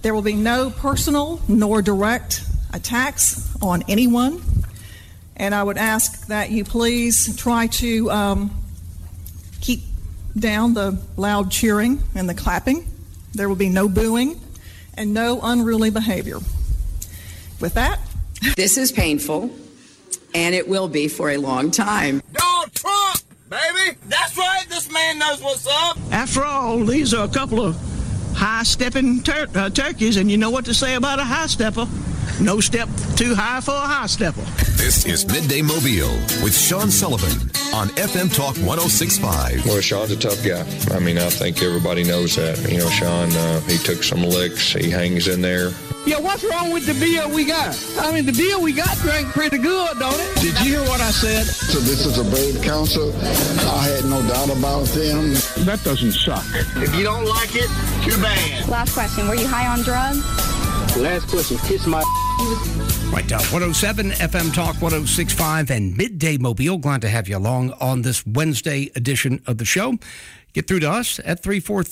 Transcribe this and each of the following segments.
There will be no personal nor direct attacks on anyone. And I would ask that you please try to keep down the loud cheering and the clapping. There will be no booing and no unruly behavior. With that, this is painful, and it will be for a long time. Donald Trump, baby! That's right, this man knows what's up. After all, these are a couple of high-stepping turkeys, and you know what to say about a high-stepper. No step too high for a high-stepper. This is Midday Mobile with Sean Sullivan on FM Talk 106.5. Well, Sean's a tough guy. I mean, I think everybody knows that. You know, Sean, he took some licks. He hangs in there. Yeah, what's wrong with the beer we got? I mean, the beer we got drank pretty good, don't it? Did you hear what I said? So this is a brave council. I had no doubt about them. That doesn't suck. If you don't like it, too bad. Last question, were you high on drugs? Last question, kiss my... Right now, 107 FM Talk 106.5 and Midday Mobile. Glad to have you along on this Wednesday edition of the show. Get through to us at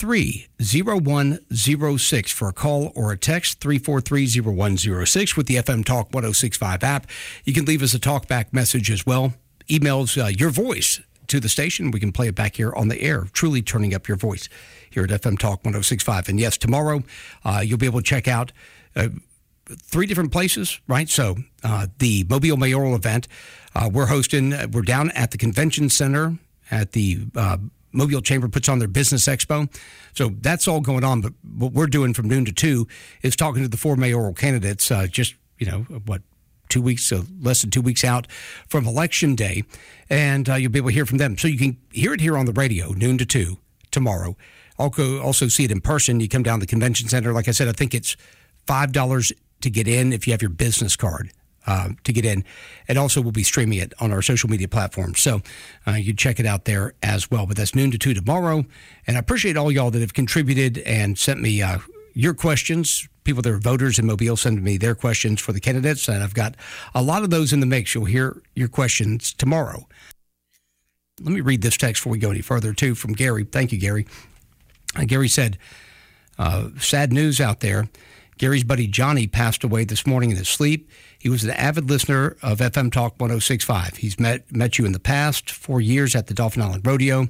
343-0106 for a call or a text, 343-0106 with the FM Talk 106.5 app. You can leave us a talkback message as well. Emails your voice to the station. We can play it back here on the air, truly turning up your voice here at FM Talk 106.5. And yes, tomorrow you'll be able to check out 3 different places, right? So the Mobile mayoral event, we're down at the convention center at the Mobile Chamber puts on their business expo. So that's all going on. But what we're doing from noon to 2 is talking to the 4 mayoral candidates, just, 2 weeks, less than 2 weeks out from Election Day. And you'll be able to hear from them. So you can hear it here on the radio, noon to 2 tomorrow. Also see it in person. You come down to the convention center. Like I said, I think it's $5 to get in if you have your business card to get in. And also we'll be streaming it on our social media platforms. So you check it out there as well. But that's noon to 2 tomorrow. And I appreciate all y'all that have contributed and sent me your questions. People that are voters in Mobile send me their questions for the candidates. And I've got a lot of those in the mix. You'll hear your questions tomorrow. Let me read this text before we go any further, too, from Gary. Thank you, Gary. Gary said, sad news out there. Gary's buddy Johnny passed away this morning in his sleep. He was an avid listener of FM Talk 106.5. He's met you in the past, 4 years at the Dauphin Island Rodeo.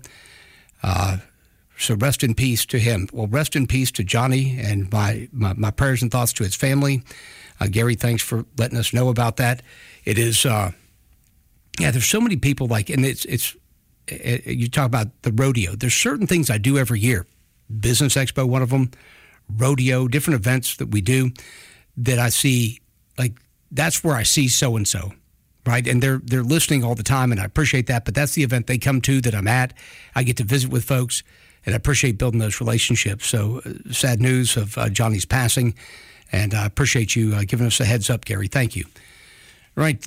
So rest in peace to him. Well, rest in peace to Johnny, and my prayers and thoughts to his family. Gary, thanks for letting us know about that. It is, there's so many people and it's you talk about the rodeo. There's certain things I do every year. Business Expo, one of them. Rodeo, different events that we do that I see, that's where I see so-and-so, right? And they're listening all the time, and I appreciate that, but that's the event they come to that I'm at. I get to visit with folks, and I appreciate building those relationships. So sad news of Johnny's passing, and I appreciate you giving us a heads up, Gary. Thank you. Right,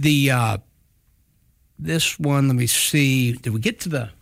this one, let me see. Did we get to the...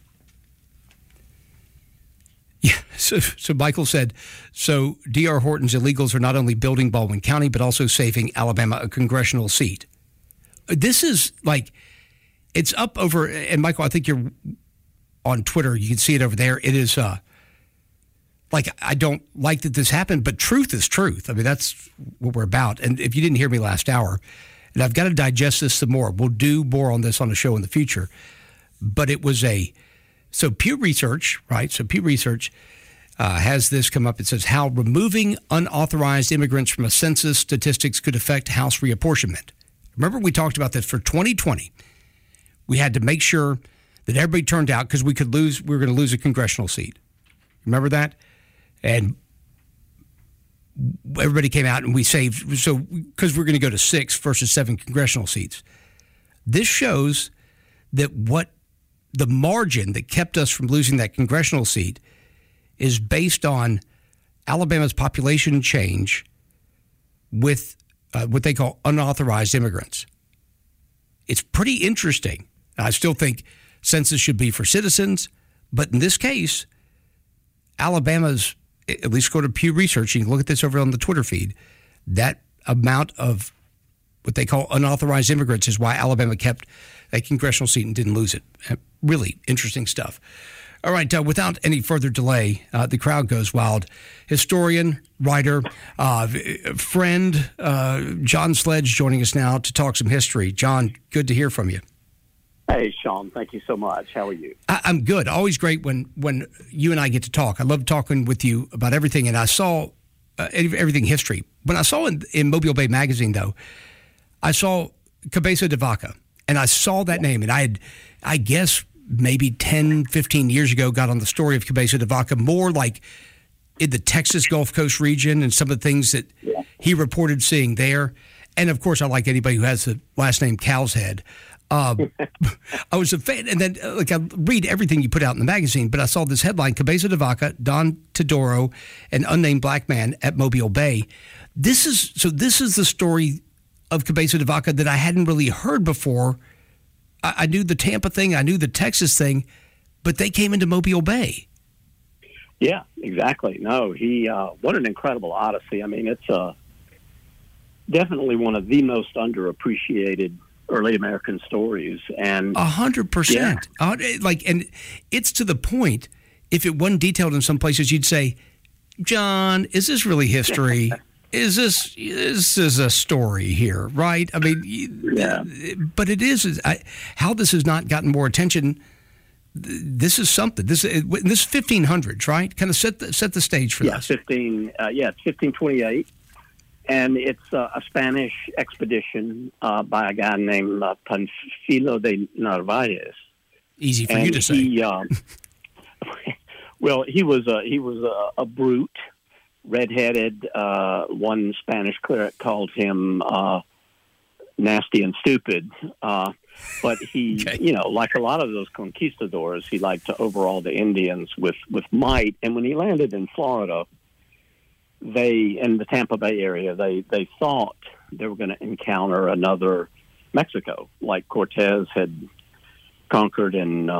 Yeah, so Michael said, so D.R. Horton's illegals are not only building Baldwin County, but also saving Alabama a congressional seat. This is it's up over, and Michael, I think you're on Twitter. You can see it over there. It is I don't like that this happened, but truth is truth. I mean, that's what we're about. And if you didn't hear me last hour, and I've got to digest this some more. We'll do more on this on the show in the future. But it was so Pew Research, right? So Pew Research has this come up. It says how removing unauthorized immigrants from a census statistics could affect House reapportionment. Remember, we talked about this for 2020. We had to make sure that everybody turned out because we were going to lose a congressional seat. Remember that? And everybody came out and we saved, because we're going to go to 6 versus 7 congressional seats. This shows that the margin that kept us from losing that congressional seat is based on Alabama's population change with what they call unauthorized immigrants. It's pretty interesting. I still think census should be for citizens, but in this case, Alabama's, at least go to Pew Research, you can look at this over on the Twitter feed, that amount of what they call unauthorized immigrants is why Alabama kept a congressional seat and didn't lose it. Really interesting stuff. All right, without any further delay, the crowd goes wild. Historian, writer, friend, John Sledge joining us now to talk some history. John, good to hear from you. Hey, Sean, thank you so much. How are you? I'm good. Always great when you and I get to talk. I love talking with you about everything, and I saw everything history. When I saw in Mobile Bay Magazine, though, I saw Cabeza de Vaca, and I saw that name, and I guess maybe 10, 15 years ago, got on the story of Cabeza de Vaca, more like in the Texas Gulf Coast region and some of the things that he reported seeing there. And, of course, I like anybody who has the last name Cow's Head. I was a fan. And then I read everything you put out in the magazine, but I saw this headline, Cabeza de Vaca, Don Todoro, an unnamed black man at Mobile Bay. This is the story of Cabeza de Vaca that I hadn't really heard before. I knew the Tampa thing, I knew the Texas thing, but they came into Mobile Bay. Yeah, exactly. No, what an incredible odyssey. I mean, it's definitely one of the most underappreciated early American stories. And 100%. And it's to the point, if it wasn't detailed in some places, you'd say, John, is this really history? Is this a story here, right? I mean, but it is. How this has not gotten more attention. This is something. This is 1500s, right? Kind of set the stage for this. It's 1528, and it's a Spanish expedition by a guy named Panfilo de Narvaez. Easy for you to say. Well, he was a brute. Redheaded, one Spanish cleric called him nasty and stupid. But he, like a lot of those conquistadors, he liked to overawe the Indians with might. And when he landed in Florida, in the Tampa Bay area, they thought they were going to encounter another Mexico, like Cortez had conquered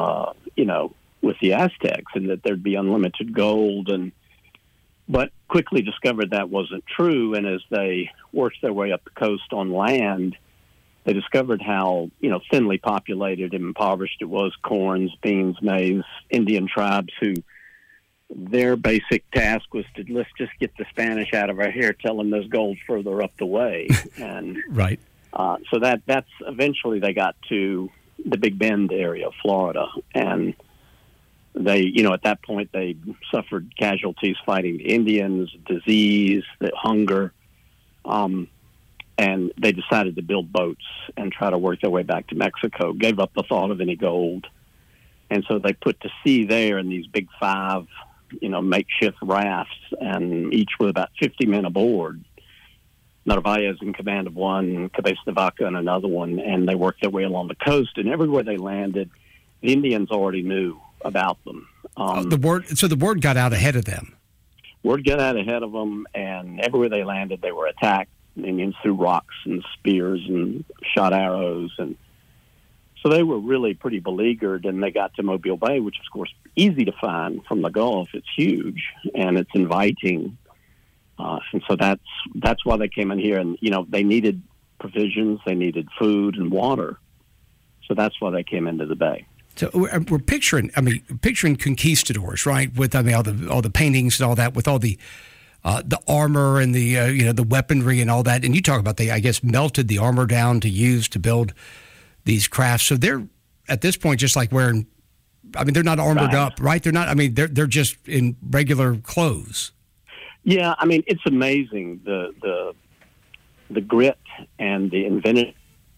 with the Aztecs, and that there'd be unlimited gold but quickly discovered that wasn't true. And as they worked their way up the coast on land, they discovered how, thinly populated and impoverished it was. Corns, beans, maize, Indian tribes who their basic task was to, let's just get the Spanish out of our hair, tell them there's gold further up the way. And right. So that's eventually they got to the Big Bend area of Florida, and they, at that point, they suffered casualties fighting the Indians, disease, the hunger, and they decided to build boats and try to work their way back to Mexico, gave up the thought of any gold. And so they put to sea there in these big 5, makeshift rafts, and each with about 50 men aboard. Narvaez in command of one, Cabeza de Vaca in another one, and they worked their way along the coast. And everywhere they landed, the Indians already knew about them. The word got out ahead of them. Word got out ahead of them, and everywhere they landed, they were attacked. Indians threw rocks and spears and shot arrows, and so they were really pretty beleaguered. And they got to Mobile Bay, which is, of course, easy to find from the Gulf. It's huge and it's inviting, and so that's why they came in here. And they needed provisions, they needed food and water, so that's why they came into the bay. So we're picturing conquistadors, right? With all the paintings and all that, with all the armor and the weaponry and all that. And you talk about they, I guess, melted the armor down to build these crafts. So they're at this point just like wearing. I mean, they're not armored up, right? They're not. I mean, they're just in regular clothes. Yeah, I mean, it's amazing the grit and the inventive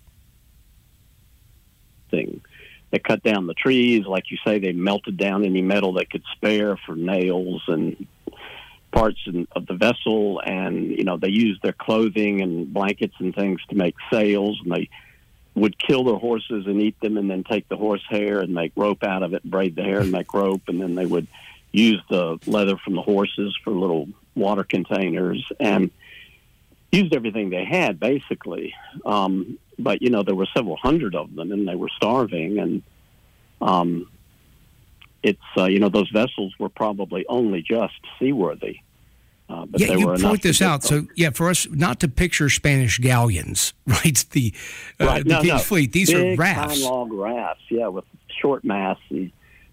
thing. They cut down the trees, like you say. They melted down any metal they could spare for nails and parts of the vessel, and they used their clothing and blankets and things to make sails. And they would kill their horses and eat them, and then take the horse hair and make rope out of it, braid the hair and make rope, and then they would use the leather from the horses for little water containers, and used everything they had, basically. But, there were several hundred of them, and they were starving. And it's, those vessels were probably only just seaworthy. But they you were point this out. So, for us not to picture Spanish galleons, right? The King's Fleet. These big are rafts. pine log rafts, with short masts and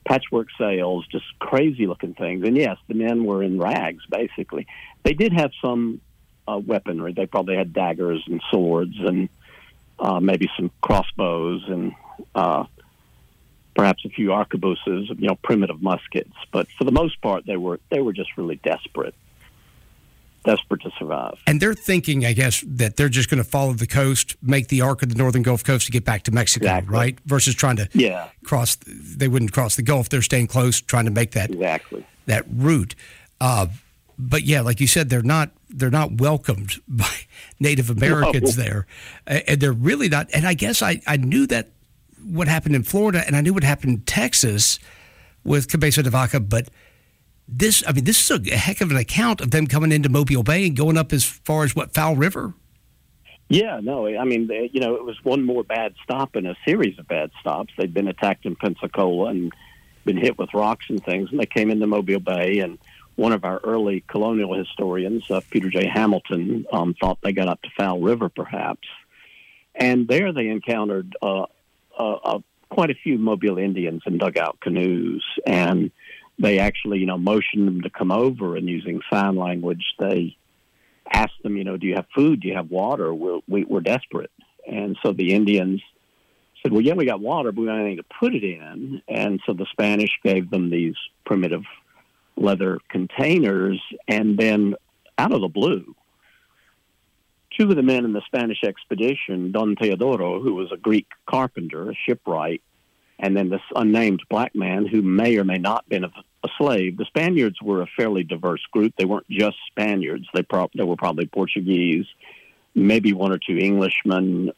patchwork sails, just crazy-looking things. And, yes, the men were in rags, basically. They did have some weaponry. They probably had daggers and swords and maybe some crossbows and perhaps a few arquebuses, primitive muskets. But for the most part, they were just really desperate to survive. And they're thinking, I guess, that they're just going to follow the coast, make the arc of the northern Gulf Coast to get back to Mexico, exactly. Right? Versus trying to cross. They wouldn't cross the Gulf. They're staying close, trying to make that that route. But yeah, like you said, they're not welcomed by Native Americans there, and they're really not. And I guess I knew that what happened in Florida, and I knew what happened in Texas with Cabeza de Vaca, but this is a heck of an account of them coming into Mobile Bay and going up as far as Foul River. Yeah, no, I mean, it was one more bad stop in a series of bad stops. They'd been attacked in Pensacola and been hit with rocks and things, and they came into Mobile Bay, and one of our early colonial historians, Peter J. Hamilton, thought they got up to Foul River, perhaps. And there they encountered quite a few Mobile Indians in dugout canoes, and they actually, motioned them to come over, and using sign language, they asked them, do you have food? Do you have water? We're desperate. And so the Indians said, well, yeah, we got water, but we don't have anything to put it in. And so the Spanish gave them these primitive leather containers, and then out of the blue, two of the men in the Spanish expedition, Don Teodoro, who was a Greek carpenter, a shipwright, and then this unnamed black man who may or may not have been a slave. The Spaniards were a fairly diverse group. They weren't just Spaniards. They were probably Portuguese, maybe one or two Englishmen,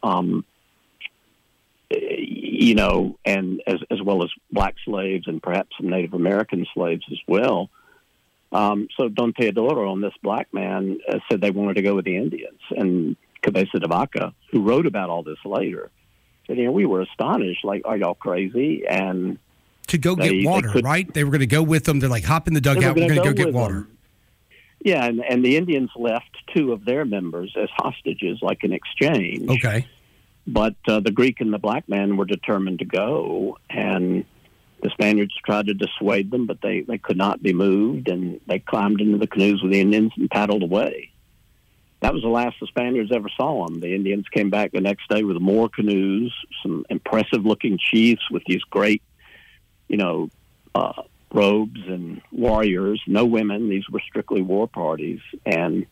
and as well as black slaves and perhaps some Native American slaves as well. So Don Teodoro and this black man said they wanted to go with the Indians. And Cabeza de Vaca, who wrote about all this later, said, we were astonished, like, are y'all crazy? And to go get water, right? They were going to go with them. They're like, hop in the dugout, we're going to go get water. Them. Yeah, and the Indians left two of their members as hostages, like an exchange. Okay. But the Greek and the black man were determined to go, and the Spaniards tried to dissuade them, but they could not be moved, and they climbed into the canoes with the Indians and paddled away. That was the last the Spaniards ever saw them. The Indians came back the next day with more canoes, some impressive-looking chiefs with these great, robes and warriors, no women. These were strictly war parties. And,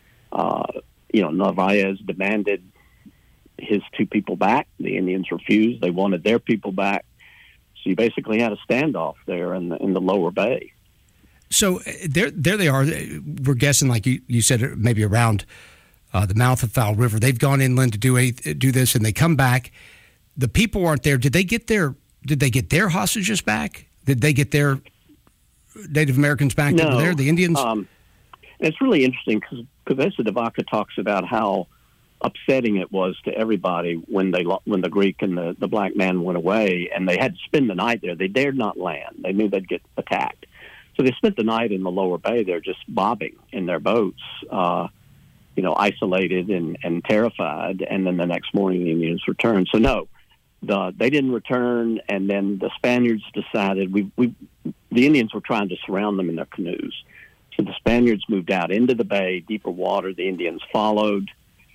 Narvaez demanded his two people back. The Indians refused. They wanted their people back. So you basically had a standoff there in the lower bay. So there they are. We're guessing, like you said, maybe around the mouth of Foul River. They've gone inland to do this, and they come back. The people aren't there. Did they get their hostages back? Did they get their Native Americans back over there? The Indians. It's really interesting because Cabeza de Vaca talks about how upsetting it was to everybody when the Greek and the black man went away, and they had to spend the night there. They dared not land. They knew they'd get attacked. So they spent the night in the lower bay there just bobbing in their boats, isolated and terrified. And then the next morning the Indians returned. So no, they didn't return. And then the Spaniards decided the Indians were trying to surround them in their canoes. So the Spaniards moved out into the bay, deeper water. The Indians followed.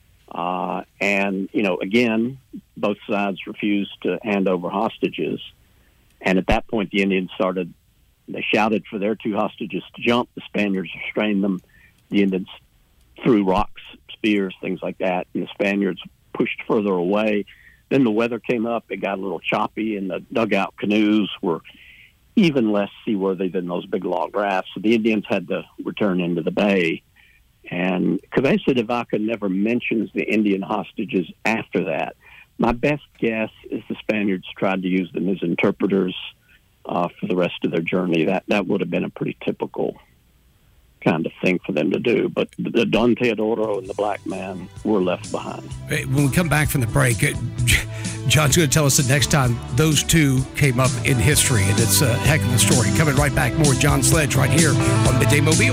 Again, both sides refused to hand over hostages. And at that point, the Indians they shouted for their two hostages to jump. The Spaniards restrained them. The Indians threw rocks, spears, things like that, and the Spaniards pushed further away. Then the weather came up. It got a little choppy, and the dugout canoes were even less seaworthy than those big log rafts. So the Indians had to return into the bay. And Cabeza de Vaca never mentions the Indian hostages after that. My best guess is the Spaniards tried to use them as interpreters for the rest of their journey. That would have been a pretty typical kind of thing for them to do. But the Don Teodoro and the black man were left behind. When we come back from the break, John's going to tell us the next time those two came up in history, and it's a heck of a story. Coming right back, more John Sledge right here on Midday Mobile.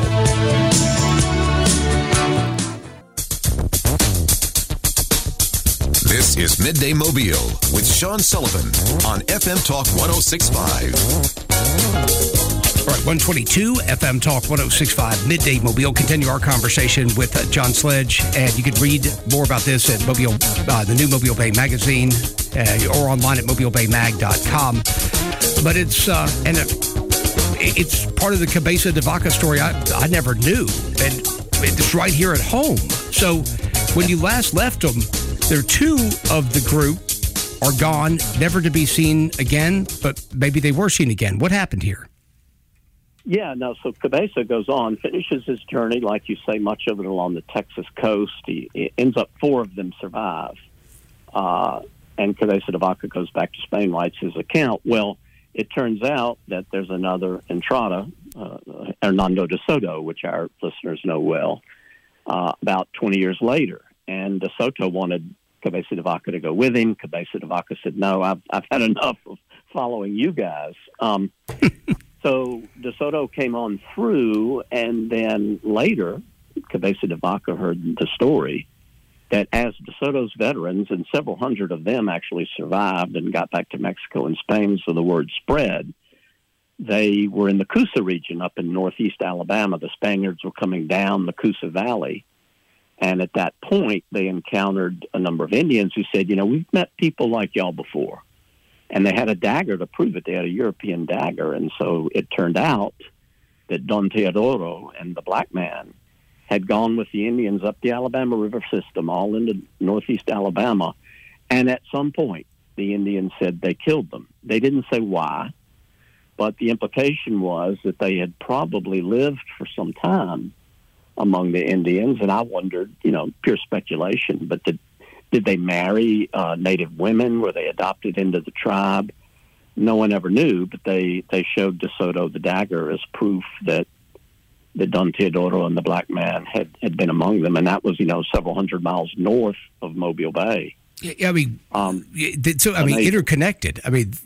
This is Midday Mobile with Sean Sullivan on FM Talk 106.5. All right, 122 FM Talk 106.5 Midday Mobile. Continue our conversation with John Sledge, and you can read more about this at Mobile, the new Mobile Bay magazine, or online at mobilebaymag.com. But it's part of the Cabeza de Vaca story I never knew, and it's right here at home. So when you last left them, there are two of the group are gone, never to be seen again, but maybe they were seen again. What happened here? Yeah, no, so Cabeza goes on, finishes his journey, like you say, much of it along the Texas coast. He ends up 4 of them survive. And Cabeza de Vaca goes back to Spain, writes his account. Well, it turns out that there's another Entrada, Hernando de Soto, which our listeners know well, about 20 years later. And de Soto wanted Cabeza de Vaca to go with him. Cabeza de Vaca said, no, I've had enough of following you guys. So de Soto came on through, and then later, Cabeza de Vaca heard the story that as de Soto's veterans, and several hundred of them actually survived and got back to Mexico and Spain, so the word spread, they were in the Coosa region up in northeast Alabama. The Spaniards were coming down the Coosa Valley, and at that point, they encountered a number of Indians who said, we've met people like y'all before. And they had a dagger to prove it. They had a European dagger. And so it turned out that Don Teodoro and the black man had gone with the Indians up the Alabama River system, all into northeast Alabama. And at some point, the Indians said they killed them. They didn't say why, but the implication was that they had probably lived for some time among the Indians. And I wondered, pure speculation, but did they marry native women? Were they adopted into the tribe? No one ever knew, but they showed de Soto the dagger as proof that Don Teodoro and the black man had been among them, and that was, several hundred miles north of Mobile Bay. Yeah, interconnected.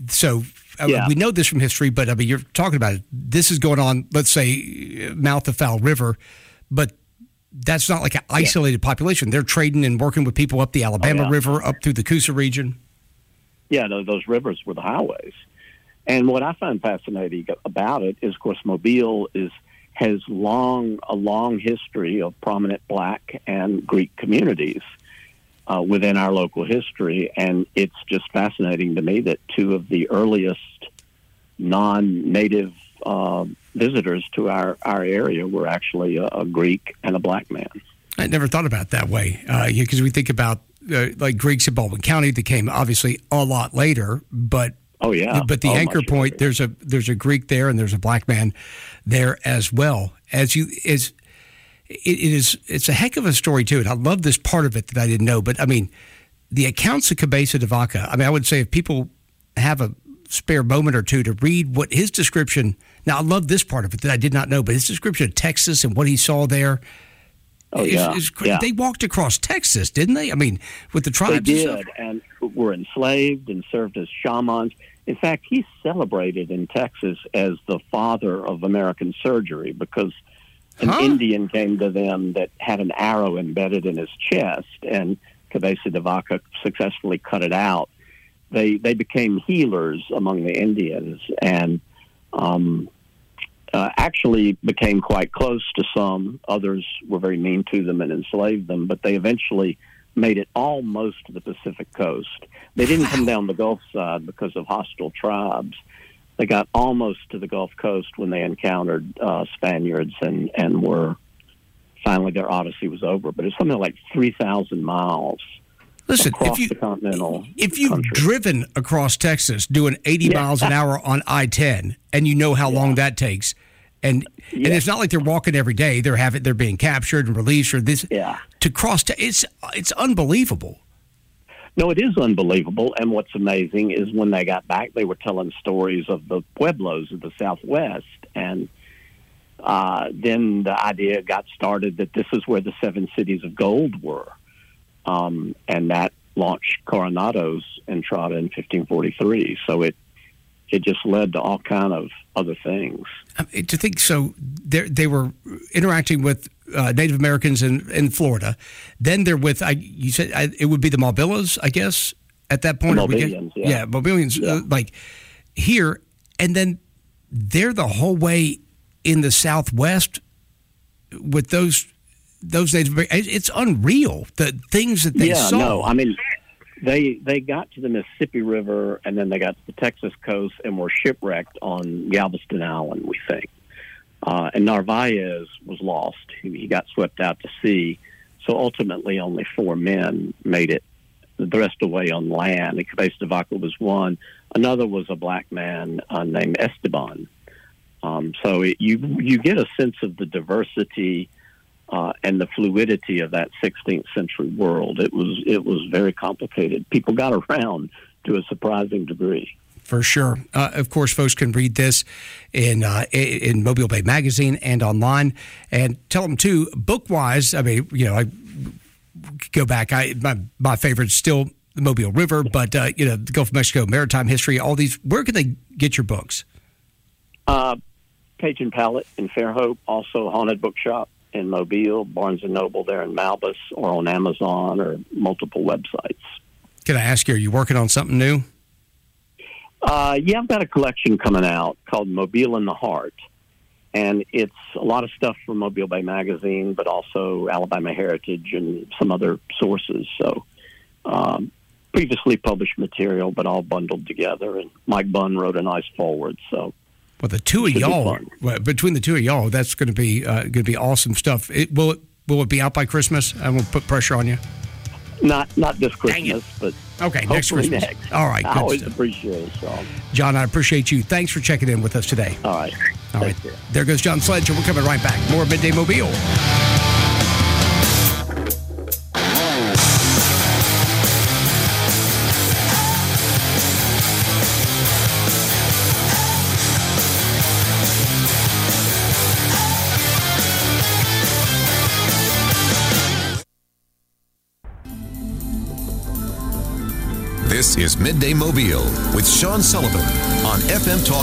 We know this from history, but you're talking about it. This is going on, let's say, mouth of Foul River, but that's not like an isolated population. They're trading and working with people up the Alabama River, up through the Coosa region. Yeah, those rivers were the highways. And what I find fascinating about it is, of course, Mobile has a long history of prominent black and Greek communities within our local history. And it's just fascinating to me that 2 of the earliest non-native visitors to our area were actually a Greek and a black man. I never thought about it that way, because we think about like Greeks in Baldwin County that came obviously a lot later, but but the anchor point, there's a Greek there and there's a black man there as well. It's a heck of a story too, and I love this part of it that I didn't know. But the accounts of Cabeza de Vaca. I would say if people have a spare moment or two to read what his description. Now, I love this part of it that I did not know, but his description of Texas and what he saw there. They walked across Texas, didn't they? With the tribes. They did, and were enslaved and served as shamans. In fact, he's celebrated in Texas as the father of American surgery because an Indian came to them that had an arrow embedded in his chest, and Cabeza de Vaca successfully cut it out. They became healers among the Indians and actually became quite close to some. Others were very mean to them and enslaved them, but they eventually made it almost to the Pacific coast. They didn't come down the Gulf side because of hostile tribes. They got almost to the Gulf Coast when they encountered Spaniards and were finally their odyssey was over. But it's something like 3,000 miles. Listen, if you've driven across Texas doing 80 miles an hour on I-10, and you know how long that takes, and it's not like they're walking every day. They're being captured and released or this. Yeah. To cross, it's unbelievable. No, it is unbelievable. And what's amazing is when they got back, they were telling stories of the pueblos of the Southwest, and then the idea got started that this is where the 7 cities of gold were. And that launched Coronado's Entrada in 1543. So it just led to all kind of other things. To think so, they were interacting with Native Americans in Florida. Then they're with, you said it would be the Malbillas, I guess, at that point. Mobilians, Mobilians, like here. And then they're the whole way in the Southwest with those Native Americans. It's unreal, the things that they saw. No, I mean, they got to the Mississippi River, and then they got to the Texas coast and were shipwrecked on Galveston Island, we think. And Narvaez was lost. He got swept out to sea. So ultimately, only 4 men made it the rest of the way on land. Cabeza de Vaca was one. Another was a black man named Esteban. So you get a sense of the diversity and the fluidity of that 16th century world. It was very complicated. People got around to a surprising degree. For sure. Of course, folks can read this in Mobile Bay Magazine and online. And tell them, too, book-wise, I mean, I go back. My favorite is still the Mobile River, but, the Gulf of Mexico, maritime history, all these. Where can they get your books? Page and Palette in Fairhope, also Haunted Bookshop in Mobile, Barnes & Noble there in Malbus, or on Amazon or multiple websites. Can I ask you, are you working on something new? I've got a collection coming out called Mobile in the Heart, and it's a lot of stuff from Mobile Bay Magazine, but also Alabama Heritage and some other sources. So previously published material, but all bundled together, and Mike Bunn wrote a nice foreword. So, well, the two of y'all, between the two of y'all, that's going to be awesome stuff. Will it be out by Christmas? I won't put pressure on you. Not this Christmas, but okay, next Christmas. Next. All right, I good always stuff. appreciate it, Sean. John, I appreciate you. Thanks for checking in with us today. All right. All right. There goes John Sledge, and we're coming right back. More Midday Mobile. This is Midday Mobile with Sean Sullivan on FM Talk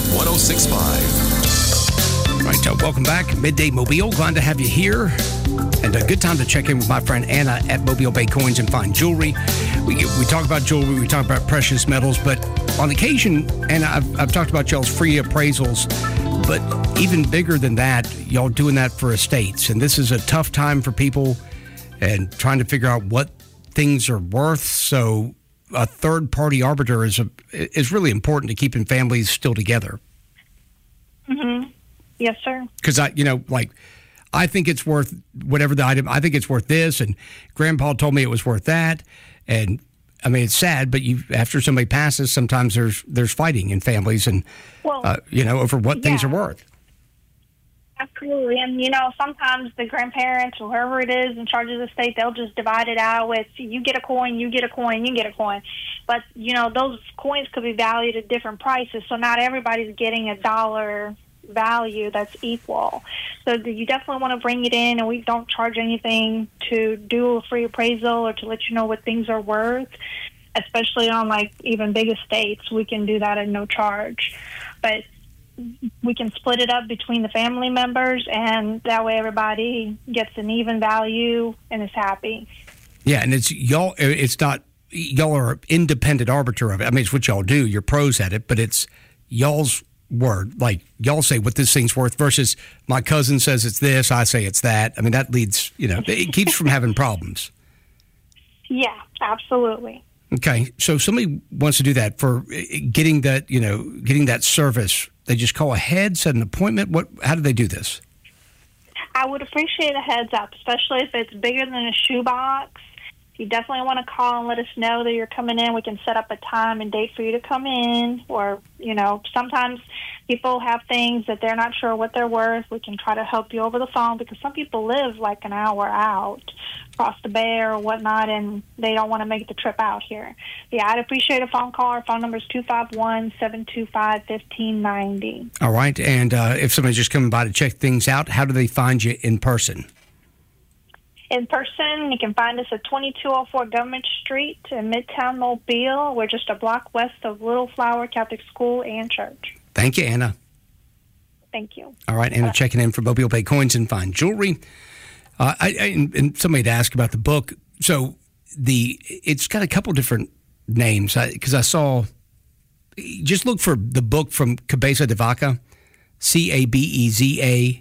106.5. All right, welcome back. Midday Mobile. Glad to have you here. And a good time to check in with my friend Anna at Mobile Bay Coins and Fine Jewelry. We talk about jewelry, we talk about precious metals, but on occasion, Anna, I've talked about y'all's free appraisals, but even bigger than that, y'all doing that for estates. And this is a tough time for people and trying to figure out what things are worth. So a third-party arbiter is really important to keeping families still together. Mm-hmm. Yes, sir. Because I think it's worth whatever the item. I think it's worth this, and Grandpa told me it was worth that. And I mean, it's sad, but after somebody passes, sometimes there's fighting in families, and over what things are worth. Absolutely. And, sometimes the grandparents or whoever it is in charge of the estate, they'll just divide it out with, you get a coin, you get a coin, you get a coin. But, those coins could be valued at different prices, so not everybody's getting a dollar value that's equal. So you definitely want to bring it in, and we don't charge anything to do a free appraisal or to let you know what things are worth, especially on, even big estates. We can do that at no charge. But we can split it up between the family members, and that way everybody gets an even value and is happy. Yeah, and it's y'all. It's not y'all are an independent arbiter of it. I mean, it's what y'all do. You're pros at it, but it's y'all's word. Like y'all say what this thing's worth versus my cousin says it's this, I say it's that. I mean, that leads. It keeps from having problems. Yeah, absolutely. Okay, so somebody wants to do that for getting that service. They just call ahead, set an appointment. How do they do this? I would appreciate a heads up, especially if it's bigger than a shoebox. You definitely want to call and let us know that you're coming in. We can set up a time and date for you to come in. Or, sometimes people have things that they're not sure what they're worth. We can try to help you over the phone because some people live like an hour out across the bay or whatnot, and they don't want to make the trip out here. Yeah, I'd appreciate a phone call. Our phone number is 251-725-1590. All right. And if somebody's just coming by to check things out, how do they find you in person? In person, you can find us at 2204 Government Street in Midtown Mobile. We're just a block west of Little Flower Catholic School and Church. Thank you, Anna. Thank you. All right, Anna checking in for Mobile Bay Coins and Fine Jewelry. And somebody had asked about the book. So it's got a couple different names because I saw. Just look for the book from Cabeza de Vaca. Cabezade,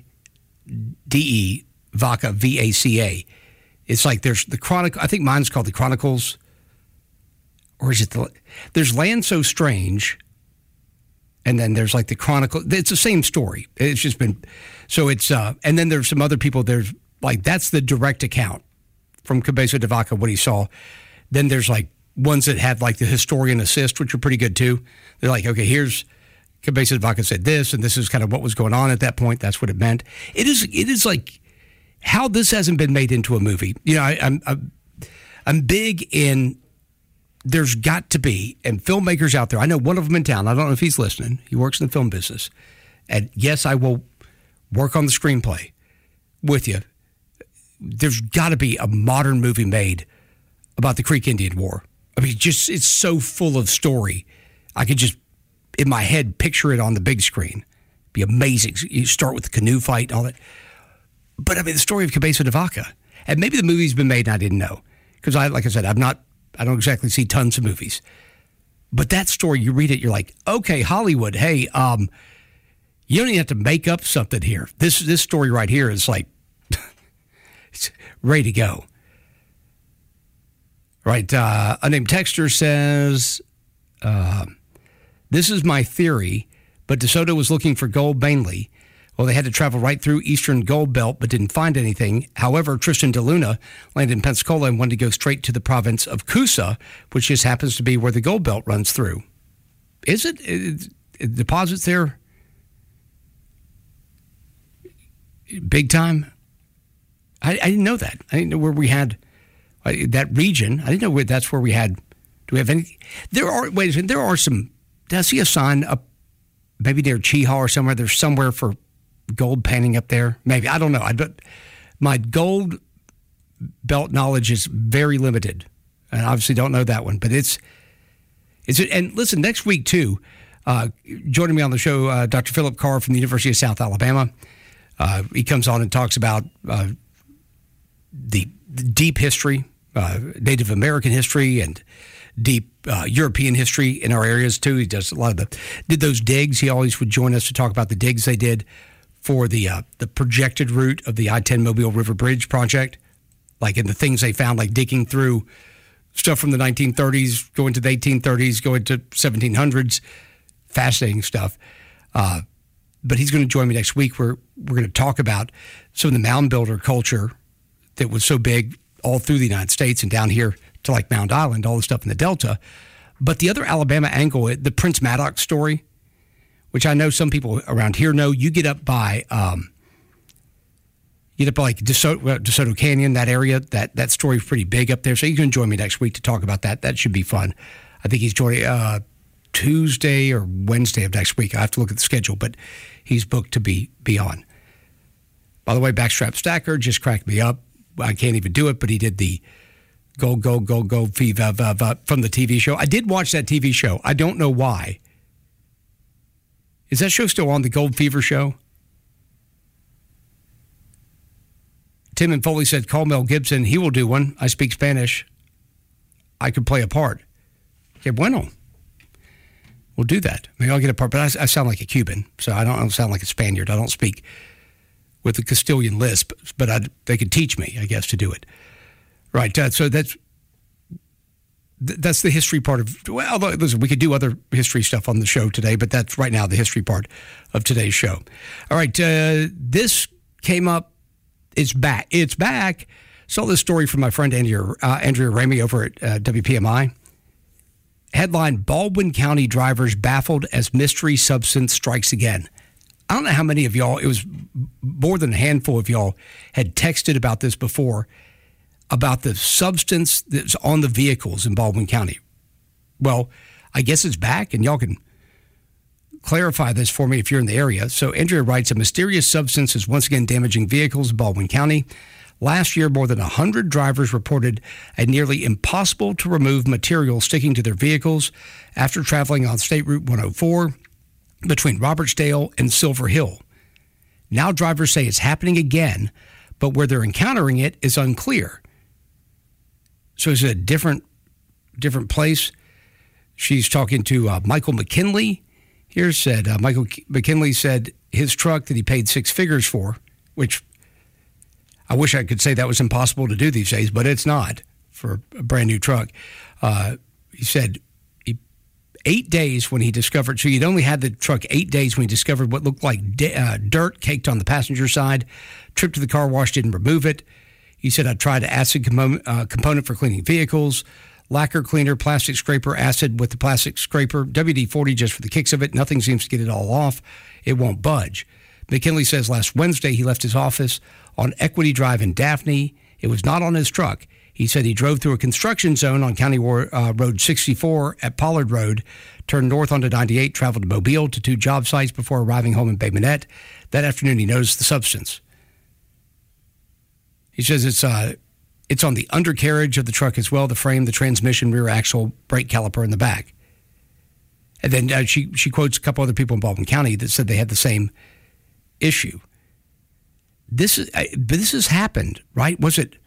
Vaca, VACA. It's like there's the Chronicle. I think mine's called the Chronicles. Or is it there's Land So Strange, and then there's like the Chronicle. It's the same story. It's just been, so it's, and then there's some other people. There's like, that's the direct account from Cabeza de Vaca, what he saw. Then there's like ones that have like the historian assist, which are pretty good too. They're like, okay, here's Cabeza de Vaca said this, and this is kind of what was going on at that point. That's what it meant. It is like how this hasn't been made into a movie. You know, I'm big in, there's got to be, and filmmakers out there, I know one of them in town, I don't know if he's listening, he works in the film business, and yes, I will work on the screenplay with you. There's got to be a modern movie made about the Creek Indian War. I mean, just, it's so full of story. I could just, in my head, picture it on the big screen. It'd be amazing. You start with the canoe fight and all that. But I mean, the story of Cabeza de Vaca, and maybe the movie's been made and I didn't know. Because like I said, I don't exactly see tons of movies. But that story, you read it, you're like, okay, Hollywood, hey, you don't even have to make up something here. This story right here is like, it's ready to go. Right, unnamed texter says, this is my theory, but DeSoto was looking for gold mainly. Well, they had to travel right through Eastern Gold Belt, but didn't find anything. However, Tristan DeLuna landed in Pensacola and wanted to go straight to the province of Coosa, which just happens to be where the Gold Belt runs through. Is it deposits there? Big time? I didn't know that. I didn't know where we had that region. I didn't know that's where we had. Do we have any? There are some. Did I see a sign up maybe near Cheehaw or somewhere? There's somewhere for gold panning up there. Maybe. I don't know. But my Gold Belt knowledge is very limited. And I obviously don't know that one. But it's and listen, next week too, joining me on the show, Dr. Philip Carr from the University of South Alabama. He comes on and talks about the deep history, Native American history, and deep European history in our areas too. He does a lot of did those digs. He always would join us to talk about the digs they did for the projected route of the I-10 Mobile River Bridge project, like in the things they found, like digging through stuff from the 1930s, going to the 1830s, going to 1700s, fascinating stuff. But he's going to join me next week. We're going to talk about some of the mound builder culture that was so big all through the United States and down here to like Mound Island, all the stuff in the Delta. But the other Alabama angle, the Prince Maddox story, which I know some people around here know, you get up by like DeSoto Canyon, that area, that story is pretty big up there. So you can join me next week to talk about that. That should be fun. I think he's joining Tuesday or Wednesday of next week. I have to look at the schedule, but he's booked to be on. By the way, Backstrap Stacker just cracked me up. I can't even do it, but he did the go, fever from the TV show. I did watch that TV show. I don't know why. Is that show still on, the Gold Fever show? Tim and Foley said, call Mel Gibson. He will do one. I speak Spanish. I could play a part. Que bueno. We'll do that. Maybe I'll get a part, but I sound like a Cuban, so I don't sound like a Spaniard. I don't speak with the Castilian lisp, but they could teach me, I guess, to do it. Right. So that's the history part of. Well, listen, we could do other history stuff on the show today, but that's right now the history part of today's show. All right. This came up. It's back. It's back. Saw this story from my friend Andrea Ramey over at WPMI. Headline: Baldwin County drivers baffled as mystery substance strikes again. I don't know how many of y'all, it was more than a handful of y'all, had texted about this before, about the substance that's on the vehicles in Baldwin County. Well, I guess it's back, and y'all can clarify this for me if you're in the area. So Andrea writes, a mysterious substance is once again damaging vehicles in Baldwin County. Last year, more than 100 drivers reported a nearly impossible to remove material sticking to their vehicles after traveling on State Route 104 between Robertsdale and Silver Hill. Now drivers say it's happening again, but where they're encountering it is unclear. So is it a different place? She's talking to Michael McKinley here. Michael McKinley said his truck that he paid six figures for, which I wish I could say that was impossible to do these days, but it's not for a brand new truck. He said 8 days when he discovered, so he'd only had the truck 8 days when he discovered what looked like dirt caked on the passenger side, tripped to the car wash, didn't remove it. He said, I tried acid component for cleaning vehicles, lacquer cleaner, plastic scraper, acid with the plastic scraper, WD-40 just for the kicks of it. Nothing seems to get it all off. It won't budge. McKinley says last Wednesday he left his office on Equity Drive in Daphne. It was not on his truck. He said he drove through a construction zone on County Road 64 at Pollard Road, turned north onto 98, traveled to Mobile to 2 job sites before arriving home in Bay Minette. That afternoon, he noticed the substance. He says it's on the undercarriage of the truck as well, the frame, the transmission, rear axle, brake caliper in the back. And then she quotes a couple other people in Baldwin County that said they had the same issue. This has happened, right?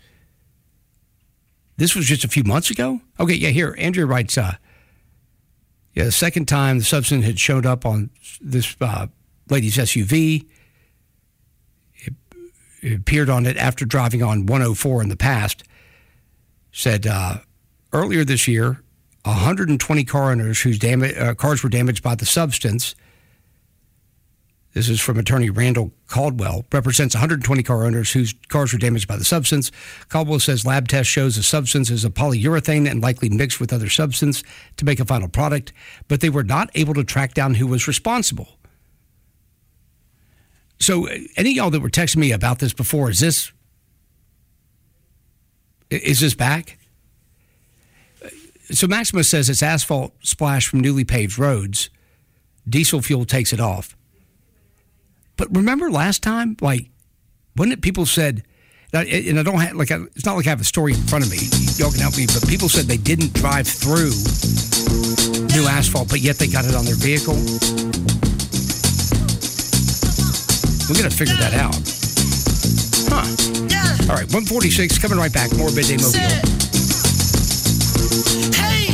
This was just a few months ago? Okay, yeah, here, Andrea writes, the second time the substance had showed up on this lady's SUV. It appeared on it after driving on 104 in the past. Said earlier this year, 120 car owners whose cars were damaged by the substance. This is from attorney Randall Caldwell, represents 120 car owners whose cars were damaged by the substance. Caldwell says lab test shows the substance is a polyurethane and likely mixed with other substance to make a final product, but they were not able to track down who was responsible. So any of y'all that were texting me about this before, is this back? So Maxima says it's asphalt splash from newly paved roads. Diesel fuel takes it off. But remember last time, like, wasn't it people said, and I don't have, like, it's not like I have a story in front of me. Y'all can help me, but people said they didn't drive through new asphalt, but yet they got it on their vehicle. We're going to figure that out. Huh. All right, 146, coming right back. More Midday Mobile. Hey!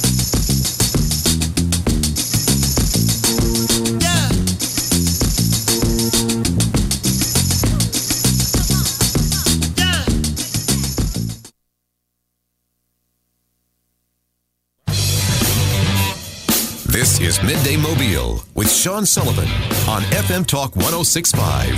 This is Midday Mobile with Sean Sullivan on FM Talk 106.5.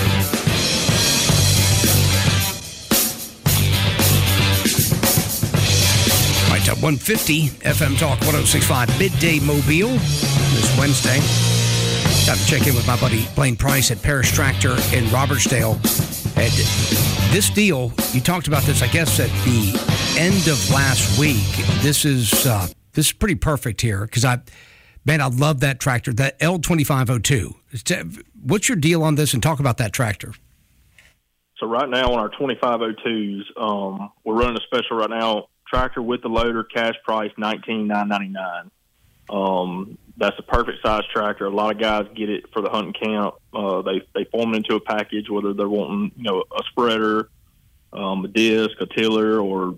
Right, at 150 FM Talk 106.5 Midday Mobile this Wednesday. Got to check in with my buddy Blaine Price at Parrish Tractor in Robertsdale. And this deal, you talked about this, I guess, at the end of last week. This is pretty perfect here because I love that tractor, that L2502. What's your deal on this, and talk about that tractor? So right now on our 2502s, we're running a special right now. Tractor with the loader, cash price $19,999. That's a perfect size tractor. A lot of guys get it for the hunting camp. They form it into a package, whether they're wanting a spreader, a disc, a tiller, or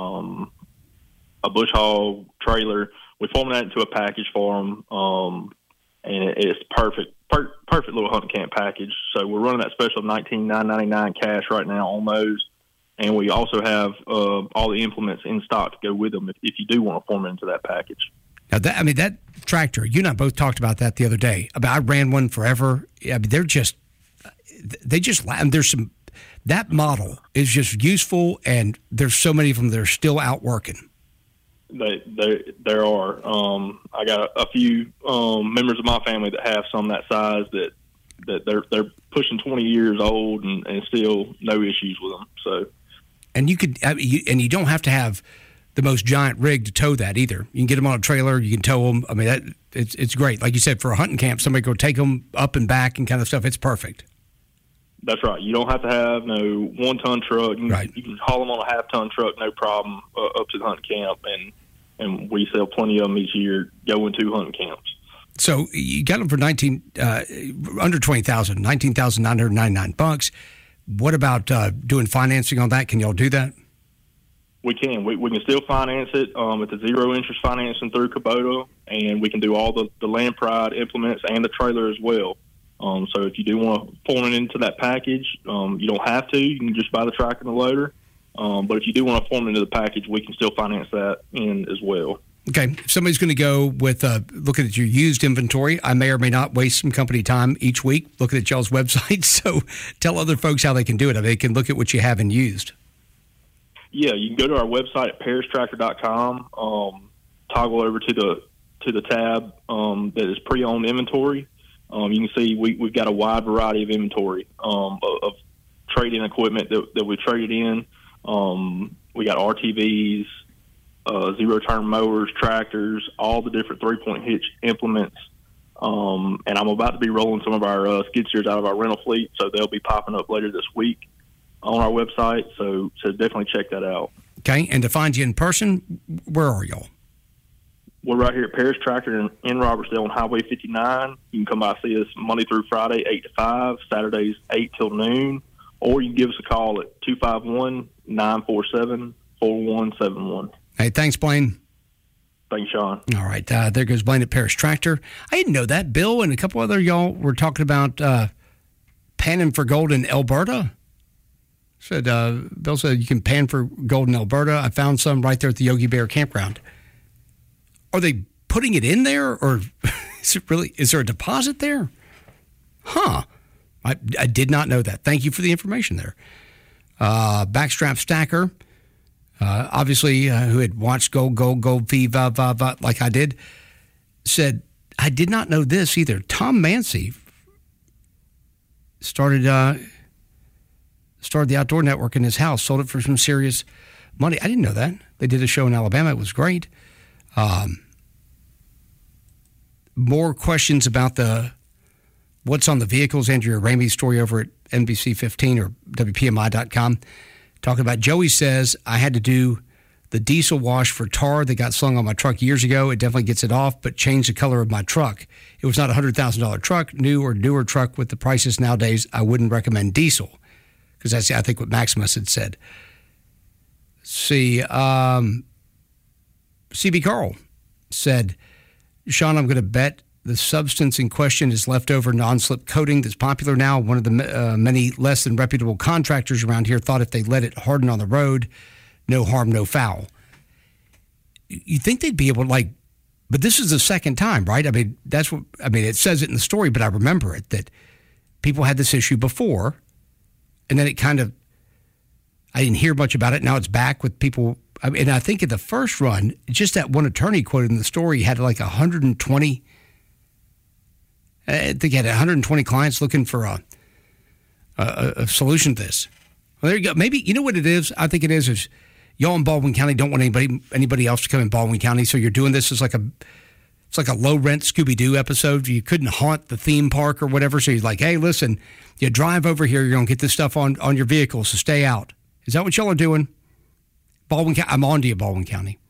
a bush hog trailer. We form that into a package for them, and it's perfect little hunting camp package. So we're running that special $19,999 cash right now on those, and we also have all the implements in stock to go with them if you do want to form it into that package. Now that tractor, you and I both talked about that the other day. I ran one forever. I mean, there's some. That model is just useful, and there's so many of them that are still out working. There are. I got a few members of my family that have some that size that they're pushing 20 years old and still no issues with them. So, and you don't have to have the most giant rig to tow that either. You can get them on a trailer. You can tow them. I mean, it's great. Like you said, for a hunting camp, somebody go take them up and back and kind of stuff. It's perfect. That's right. You don't have to have no 1-ton truck. Right. You can haul them on a half-ton truck, no problem, up to the hunting camp, and we sell plenty of them each year going to hunting camps. So you got them for under $20,000, $19,999. What about doing financing on that? Can y'all do that? We can. We can still finance it. It's a zero-interest financing through Kubota, and we can do all the Land Pride implements and the trailer as well. So if you do want to form it into that package, you don't have to. You can just buy the tractor and the loader. But if you do want to form it into the package, we can still finance that in as well. Okay. If somebody's going to go with looking at your used inventory, I may or may not waste some company time each week looking at y'all's website. So tell other folks how they can do it. I mean, they can look at what you have in used. Yeah, you can go to our website at paristractor.com, toggle over to the tab that is pre-owned inventory. You can see we've got a wide variety of inventory of trade-in equipment that we traded in. We got RTVs, zero-turn mowers, tractors, all the different three-point hitch implements. And I'm about to be rolling some of our skid steers out of our rental fleet, so they'll be popping up later this week on our website. So definitely check that out. Okay, and to find you in person, where are y'all? We're right here at Parish Tractor in Robertsdale on Highway 59. You can come by and see us Monday through Friday, 8 to 5, Saturdays, 8 till noon, or you can give us a call at 251-947-4171. Hey, thanks, Blaine. Thanks, Sean. All right, there goes Blaine at Parish Tractor. I didn't know that. Bill and a couple other y'all were talking about panning for gold in Alberta. Bill said you can pan for gold in Alberta. I found some right there at the Yogi Bear campground. Are they putting it in there, or is there a deposit there? Huh. I did not know that. Thank you for the information there. Backstrap Stacker, obviously, who had watched Gold, Fee, like I did, said, I did not know this either. Tom Mancy started the Outdoor Network in his house, sold it for some serious money. I didn't know that. They did a show in Alabama. It was great. More questions about what's on the vehicles. Andrea Ramey's story over at NBC 15 or WPMI.com. Talking about Joey says, I had to do the diesel wash for tar that got slung on my truck years ago. It definitely gets it off, but changed the color of my truck. It was not a $100,000 truck, new or newer truck with the prices nowadays. I wouldn't recommend diesel, because that's, I think, what Maximus had said. See, CB Carl said, Sean, I'm going to bet the substance in question is leftover non-slip coating that's popular now. One of the many less than reputable contractors around here thought if they let it harden on the road, no harm, no foul. You think they'd be able to, but this is the second time, right? I mean, it says it in the story, but I remember it, that people had this issue before, and then it kind of, I didn't hear much about it. Now it's back with people. And I think in the first run, just that one attorney quoted in the story had 120. I think he had 120 clients looking for a solution to this. Well, there you go. Maybe, you know what it is? I think it is y'all in Baldwin County don't want anybody else to come in Baldwin County, so you're doing this as it's like a low-rent Scooby-Doo episode. You couldn't haunt the theme park or whatever, so you're like, hey, listen, you drive over here, you're going to get this stuff on your vehicle, so stay out. Is that what y'all are doing? Baldwin County, I'm on to you, Baldwin County.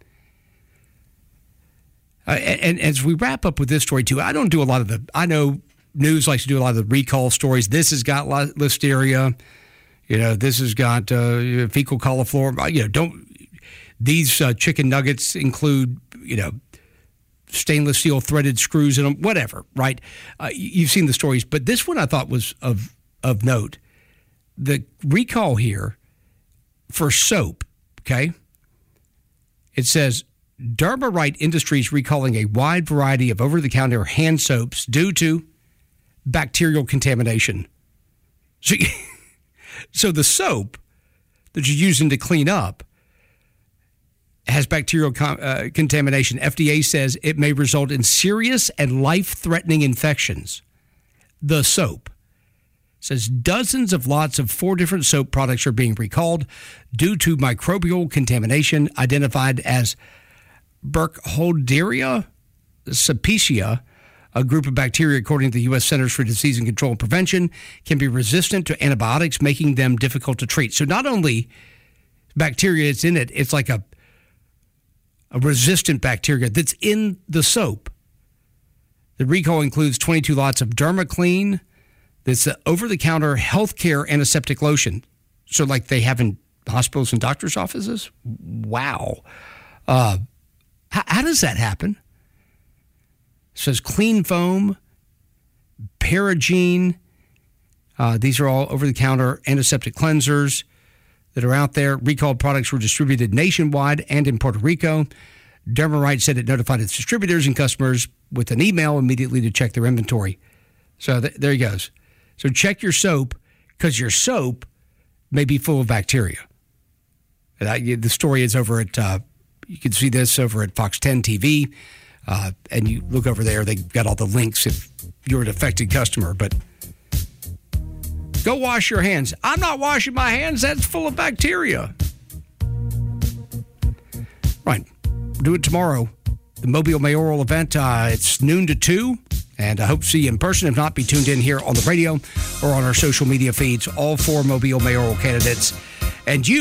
And as we wrap up with this story, too, I don't do a lot of I know news likes to do a lot of the recall stories. This has got listeria. This has got fecal cauliflower. These chicken nuggets include, stainless steel threaded screws in them, whatever, right? You've seen the stories. But this one I thought was of note. The recall here for soap, okay? It says, Dermarite Industries recalling a wide variety of over-the-counter hand soaps due to bacterial contamination. So the soap that you're using to clean up has bacterial contamination. FDA says it may result in serious and life-threatening infections. The soap says dozens of lots of 4 different soap products are being recalled due to microbial contamination identified as Burkholderia cepacia, a group of bacteria, according to the U.S. Centers for Disease and Control and Prevention, can be resistant to antibiotics, making them difficult to treat. So not only bacteria that's in it, it's like a resistant bacteria that's in the soap. The recall includes 22 lots of DermaClean. That's the over-the-counter healthcare antiseptic lotion. So like they have in hospitals and doctors' offices? Wow. How does that happen? It says clean foam, Paragene. These are all over-the-counter antiseptic cleansers that are out there. Recalled products were distributed nationwide and in Puerto Rico. Dermarite said it notified its distributors and customers with an email immediately to check their inventory. So there he goes. So check your soap, because your soap may be full of bacteria. The story is over at, you can see this over at Fox 10 TV, and you look over there, they've got all the links if you're an affected customer. But go wash your hands. I'm not washing my hands. That's full of bacteria. Right. Do it tomorrow. The Mobile mayoral event, it's noon to 2. And I hope to see you in person. If not, be tuned in here on the radio or on our social media feeds. All 4 Mobile mayoral candidates. And you.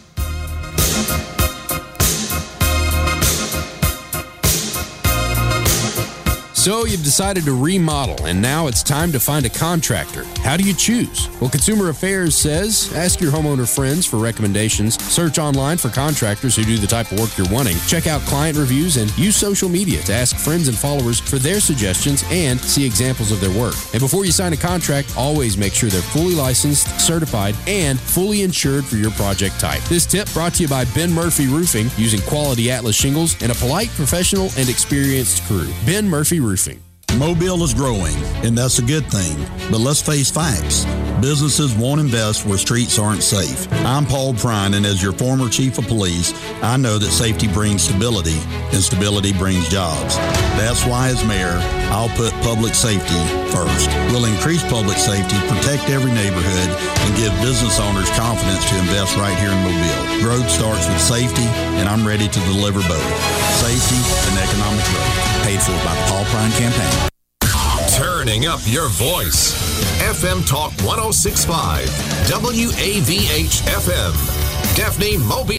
So you've decided to remodel, and now it's time to find a contractor. How do you choose? Well, Consumer Affairs says, ask your homeowner friends for recommendations, search online for contractors who do the type of work you're wanting, check out client reviews, and use social media to ask friends and followers for their suggestions and see examples of their work. And before you sign a contract, always make sure they're fully licensed, certified, and fully insured for your project type. This tip brought to you by Ben Murphy Roofing, using quality Atlas shingles and a polite, professional, and experienced crew. Ben Murphy Roofing. Mobile is growing, and that's a good thing. But let's face facts. Businesses won't invest where streets aren't safe. I'm Paul Prine, and as your former chief of police, I know that safety brings stability, and stability brings jobs. That's why, as mayor, I'll put public safety first. We'll increase public safety, protect every neighborhood, and give business owners confidence to invest right here in Mobile. Growth starts with safety, and I'm ready to deliver both. Safety and economic growth. Paid for by the Paul Prine campaign. Turning up your voice. FM Talk 106.5. WAVH FM. Daphne Mobile.